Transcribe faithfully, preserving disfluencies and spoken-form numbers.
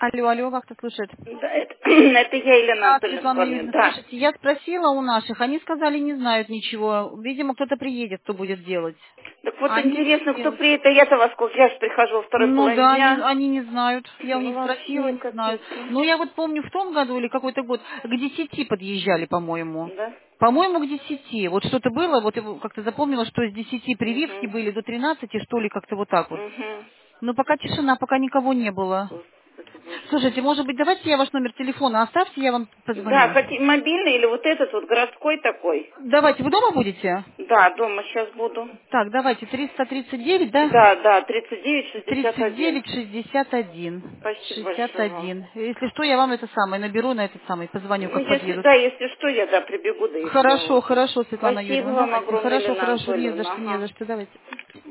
Алло, алло, как кто слушает? Да, это, это я, Елена А, Анатольевна, с Светлана вами, Юрьевна, да. слушайте, я спросила у наших, они сказали, не знают ничего. Видимо, кто-то приедет, кто будет делать. Так вот А они не интересно, будут кто делать. приедет, а я-то во сколько, я же прихожу во второй Ну половине да, они, дня. они не знают. Я у Ну них спросила, вообще не знают. капец, а. Ну, я вот помню, в том году или какой-то год к десяти подъезжали, по-моему. Да? По-моему, к десяти. Вот что-то было, вот я как-то запомнила, что с десяти прививки Угу. были до тринадцати, что ли, как-то вот так вот. Угу. Но пока тишина, пока никого не было. Господи, боже мой. Слушайте, может быть, давайте я ваш номер телефона оставьте, я вам Да, позвоню. хоть мобильный или вот этот вот городской такой. Давайте, вы дома будете? Да, дома сейчас буду. Так, давайте, триста тридцать девять, да? Да, да, тридцать девять шестьдесят тридцать один. девять шестьдесят один. Спасибо шестьдесят большое вам. один. Если что, я вам это самое наберу на этот самый, позвоню, Ну, как если, подъедут. да, если что, я, да, прибегу, да и все, Хорошо, вот. хорошо, Светлана Спасибо Юрьевна, вам давайте. огромное, Хорошо, Елена хорошо, не за Анатольевна, что, не ага. за что, давайте.